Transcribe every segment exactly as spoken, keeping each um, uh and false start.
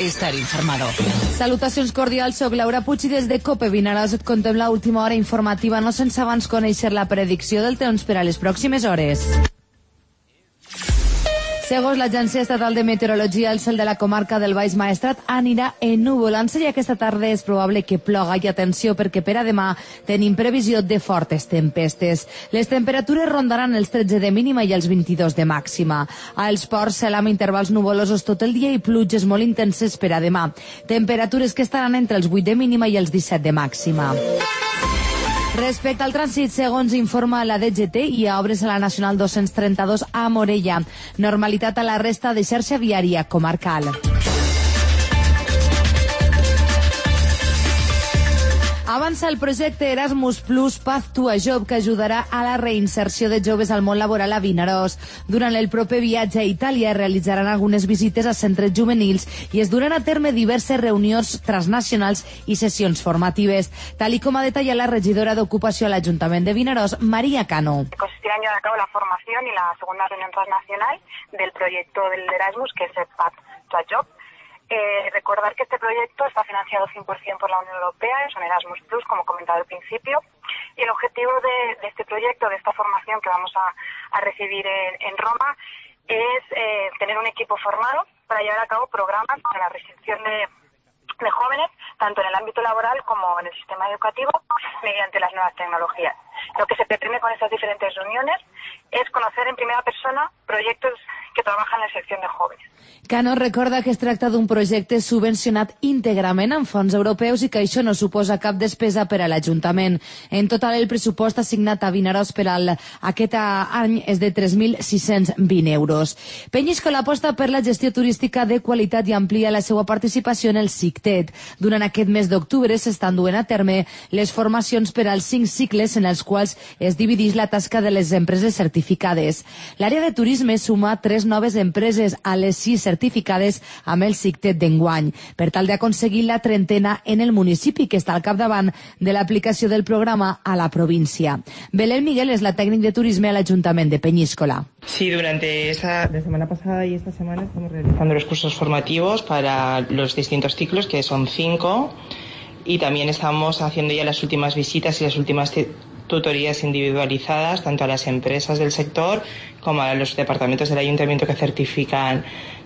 estar informado. Salutacions cordials, soc Laura Puig i des de COPE Vinaròs et contem l'última hora informativa, no sense abans conèixer la predicció del temps per a les pròximes hores. Segons l'Agència Estatal de Meteorologia, el cel de la comarca del Baix Maestrat anirà ennuvolant-se i aquesta tarda és probable que ploga. I atenció, perquè per a demà tenim previsió de fortes tempestes. Les temperatures rondaran els tretze de mínima i els vint-i-dos de màxima. Als ports, cel amb intervals nuvolosos tot el dia i pluges molt intenses per a demà. Temperatures que estaran entre els vuit de mínima i els disset de màxima. Respecte al trànsit, segons informa la D G T, hi ha obres a la Nacional dos-cents trenta-dos a Morella. Normalitat a la resta de xarxa viària comarcal. Avança el projecte Erasmus Plus Path to a Job, que ajudarà a la reinserció de joves al món laboral a Vinaròs. Durant el proper viatge a Itàlia realitzaran algunes visites a centres juvenils i es duran a terme diverses reunions transnacionals i sessions formatives, tal i com ha detallat la regidora d'Ocupació a l'Ajuntament de Vinaròs, María Cano. Consistirá en llevar a cabo la formación y la segunda reunión transnacional del proyecto del Erasmus, que es el Path to a Job. Eh, recordar que este proyecto está financiado cien por ciento por la Unión Europea, es un Erasmus Plus, como comentaba al principio, y el objetivo de, de este proyecto, de esta formación que vamos a, a recibir en, en Roma, es eh, tener un equipo formado para llevar a cabo programas para la recepción de, de jóvenes, tanto en el ámbito laboral como en el sistema educativo, mediante las nuevas tecnologías. Lo que se pretende con estas diferentes reuniones es conocer en primera persona proyectos que trabaja en la secció de jóvenes. Cano recorda que es tracta d'un projecte subvencionat íntegrament amb fons europeus i que això no suposa cap despesa per a l'Ajuntament. En total, el pressupost assignat a Vinaròs per al, aquest any és de tres mil sis-cents vint euros. Penyíscola aposta per la gestió turística de qualitat i amplia la seva participació en el CICTET. Durant aquest mes d'octubre s'estan duent a terme les formacions per als cinc cicles en els quals es divideix la tasca de les empreses certificades. L'àrea de turisme suma tres noves empreses a les sis certificades amb el CICTET d'enguany, per tal d'aconseguir la trentena en el municipi que està al capdavant de l'aplicació del programa a la província. Belén Miguel és la tècnic de turisme a l'Ajuntament de Peñíscola. Sí, durante esta la semana pasada y esta semana estamos realizando los cursos formativos para los distintos ciclos, que son cinco, y también estamos haciendo ya las últimas visitas y las últimas tutorías individualizadas tanto a las empresas del sector como a los departamentos del ayuntamiento que certifican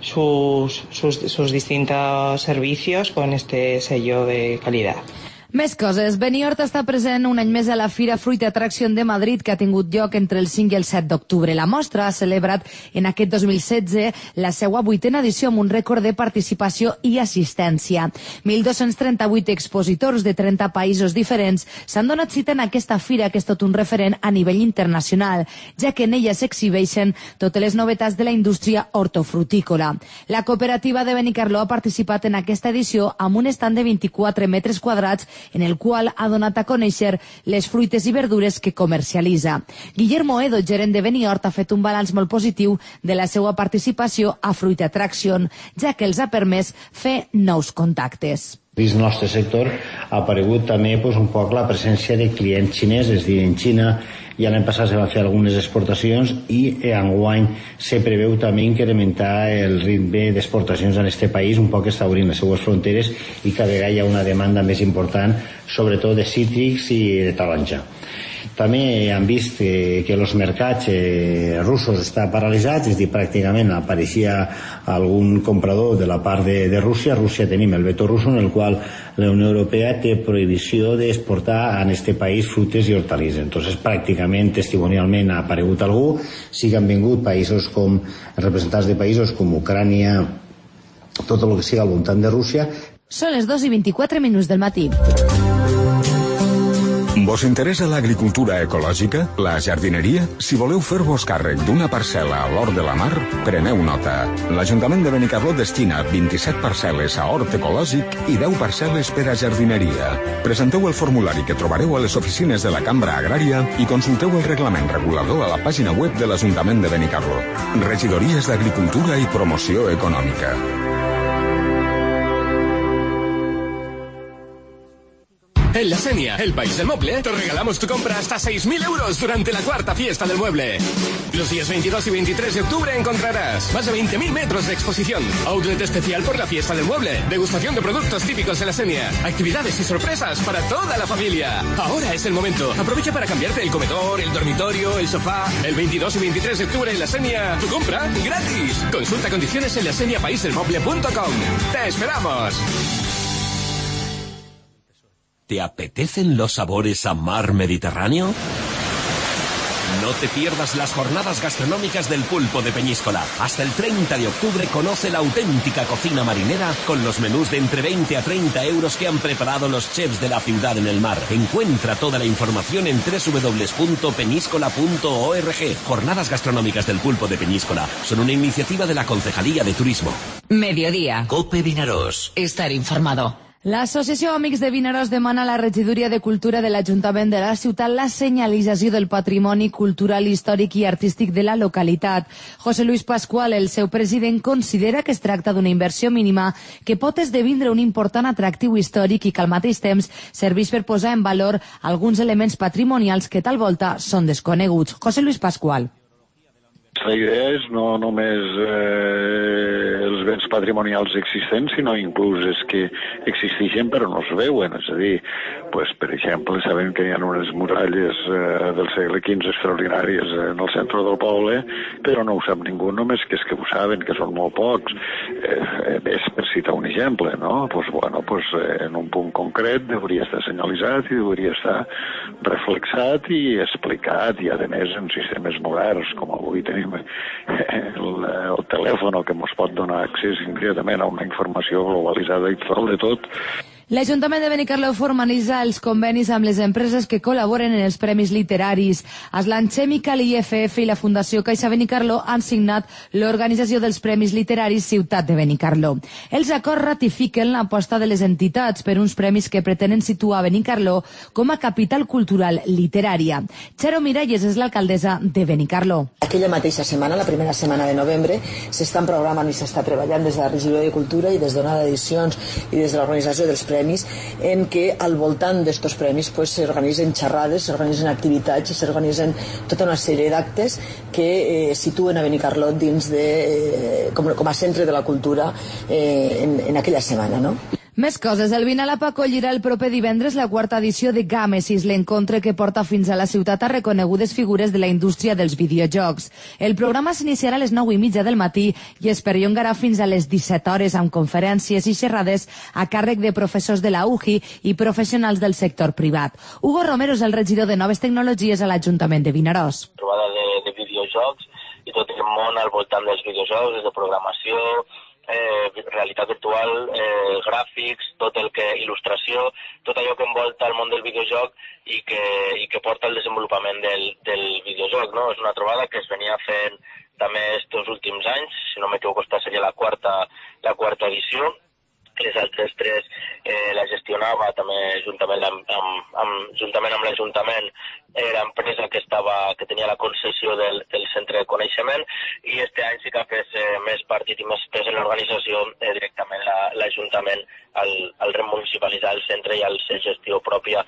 sus, sus, sus distintos servicios con este sello de calidad. Més coses. Beniort està present un any més a la Fira Fruit Attraction de Madrid, que ha tingut lloc entre el cinc i el set d'octubre. La mostra ha celebrat en aquest dos mil setze la seva vuitena edició amb un rècord de participació i assistència. mil dos-cents trenta-vuit expositors de trenta països diferents s'han donat cita en aquesta fira, que és tot un referent a nivell internacional, ja que en ella s'exhibeixen totes les novetats de la indústria hortofrutícola. La cooperativa de Benicarló ha participat en aquesta edició amb un estand de vint-i-quatre metres quadrats en el qual ha donat a conèixer les fruites i verdures que comercialitza. Guillermo Edo, gerent de Beniort, ha fet un balanç molt positiu de la seva participació a Fruit Attraction, ja que els ha permès fer nous contactes. Dins del nostre sector ha aparegut també pues, un poc la presència de clients xinesos, és a dir, en Xina ja l'any passat se van fer algunes exportacions i enguany se preveu també incrementar el ritme d'exportacions en aquest país, un poc està obrint les seues fronteres i cada vegada hi ha una demanda més important, sobretot de cítrics i de taronja. També han vist que, que els mercats eh, russos estan paralitzats, és a dir, pràcticament apareixia algun comprador de la part de, de Rússia. A Rússia tenim el veto russo, en el qual la Unió Europea té prohibició d'exportar en aquest país fruites i hortalisses. Entonces, pràcticament, testimonialment, ha aparegut algú. Sí que han vingut països com representants de països com Ucrània, tot el que sigui al voltant de Rússia. Són les dos i vint-i-quatre minuts del matí. Vos interessa l'agricultura ecològica? La jardineria? Si voleu fer-vos càrrec d'una parcel·la a l'Hort de la Mar, preneu nota. L'Ajuntament de Benicarló destina vint-i-set parcel·les a hort ecològic i deu parcel·les per a jardineria. Presenteu el formulari que trobareu a les oficines de la Cambra Agrària i consulteu el reglament regulador a la pàgina web de l'Ajuntament de Benicarló. Regidories d'Agricultura i Promoció Econòmica. En La Sénia, el país del mueble, te regalamos tu compra hasta seis mil euros durante la cuarta fiesta del mueble. Los días veintidós y veintitrés de octubre encontrarás más de veinte mil metros de exposición, outlet especial por la fiesta del mueble, degustación de productos típicos de La Sénia, actividades y sorpresas para toda la familia. Ahora es el momento. Aprovecha para cambiarte el comedor, el dormitorio, el sofá. El veintidós y veintitrés de octubre en La Sénia, tu compra gratis. Consulta condiciones en la senia país del mueble punto com. ¡Te esperamos! ¿Te apetecen los sabores a mar Mediterráneo? No te pierdas las jornadas gastronómicas del Pulpo de Peñíscola. Hasta el treinta de octubre conoce la auténtica cocina marinera con los menús de entre veinte a treinta euros que han preparado los chefs de la ciudad en el mar. Encuentra toda la información en doble u doble u doble u punto peñíscola punto org. Jornadas gastronómicas del Pulpo de Peñíscola son una iniciativa de la Concejalía de Turismo. Mediodía. Cope Vinaròs. Estar informado. L'Associació Amics de Vinaròs demana a la Regidoria de Cultura de l'Ajuntament de la ciutat la senyalització del patrimoni cultural, històric i artístic de la localitat. José Luis Pascual, el seu president, considera que es tracta d'una inversió mínima que pot esdevindre un important atractiu històric i que al mateix temps serveix per posar en valor alguns elements patrimonials que tal volta són desconeguts. José Luis Pascual. La idea és no només eh, els béns patrimonials existents, sinó inclús és que existeixen però no es veuen. És a dir, pues, per exemple, sabem que hi ha unes muralles eh, del segle quinze extraordinàries en el centre del poble, però no ho sap ningú, només que és que ho saben, que són molt pocs. Eh, és per citar un exemple, no? Pues, bueno, pues, eh, en un punt concret hauria estar senyalitzat i hauria estar reflexat i explicat, i a més en sistemes moderns, com avui tenim el, el telèfon que ens pot donar accés immediatament a una informació globalitzada i total de tot. L'Ajuntament de Benicarló formalitza els convenis amb les empreses que col·laboren en els premis literaris. Aslan Chemical, I F F i la Fundació Caixa Benicarló han signat l'organització dels Premis Literaris Ciutat de Benicarló. Els acords ratifiquen l'aposta de les entitats per uns premis que pretenen situar Benicarló com a capital cultural literària. Charo Miralles és l'alcaldessa de Benicarló. Aquella mateixa setmana, la primera setmana de novembre, s'estan programant i s'està treballant des de la Regidoria de Cultura i des d'Ona d'Edicions i des de l'organització dels premis en què al voltant d'estos premis pues, s'organitzen xerrades, s'organitzen activitats i s'organitzen tota una sèrie d'actes que eh, situen a Benicarló dins de, eh, com, com a centre de la cultura eh, en, en aquella setmana, no? Més coses. El Vinalapa acollirà el proper divendres la quarta edició de Gàmesis, l'encontre que porta fins a la ciutat a reconegudes figures de la indústria dels videojocs. El programa s'iniciarà a les nou i mitja del matí i es perllongarà fins a les disset hores amb conferències i xerrades a càrrec de professors de la U J I i professionals del sector privat. Hugo Romero és el regidor de Noves Tecnologies a l'Ajuntament de Vinaròs. Trobada de, de videojocs i tot el món al voltant dels videojocs, des de programació, Eh, realitat virtual, eh, gràfics, tot el que il·lustració, tot allò que envolta el món del videojoc i que, i que porta al desenvolupament del, del videojoc, no? És una trobada que es venia fent també estos últims anys, si no m'equivoco esta seria la quarta, la quarta edició. Les altres tres eh, la gestionava també juntament amb, amb, amb, juntament amb l'Ajuntament era empresa que, estava, que tenia la concessió del, del centre de coneixement i este any sí que ha fet eh, més partit i més pes en l'organització eh, directament l'Ajuntament al, al remunicipalitzar el centre i al ser gestió pròpia.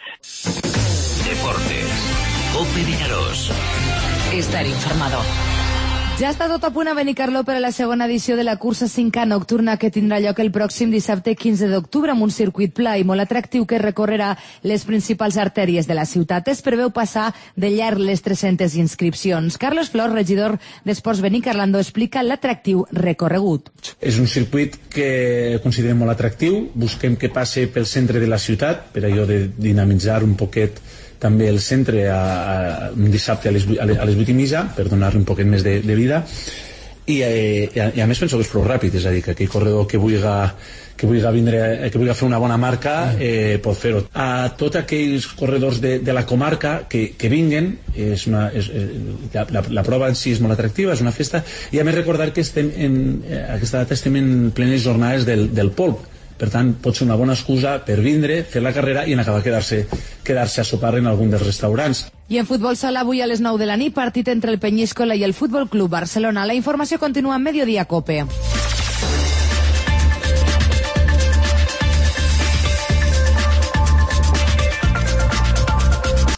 Deportes. Cope Vinaròs. Estar informado. Ja està tot a punt a Benicarló per a la segona edició de la cursa cinc K nocturna que tindrà lloc el pròxim dissabte quinze d'octubre amb un circuit pla i molt atractiu que recorrerà les principals artèries de la ciutat. Es preveu passar de llarg les tres-centes inscripcions. Carlos Flor, regidor d'Esports Benicarlando, explica l'atractiu recorregut. És un circuit que considerem molt atractiu. Busquem que passe pel centre de la ciutat per allò de dinamitzar un poquet també el centre a, a, un dissabte a les, a les vuit i mitja per donar-li un poquet més de, de vida i, eh, i, a, i a més penso que és prou ràpid, és a dir, que aquell corredor que vulgui que vulgui vindre, que vulgui fer una bona marca eh, pot fer-ho. A tots aquells corredors de, de la comarca que, que vinguen, és una, és, la, la, la prova en si és molt atractiva, és una festa, i a més recordar que estem en, aquesta data estem en plenes jornades del, del polp. Per tant, pot ser una bona excusa per vindre, fer la carrera i en acabar quedar-se quedar-se a sopar en algun dels restaurants. I en futbol sala avui a les nou de la nit, partit entre el Peñíscola i el Futbol Club Barcelona. La informació continua en Mediodía Cope.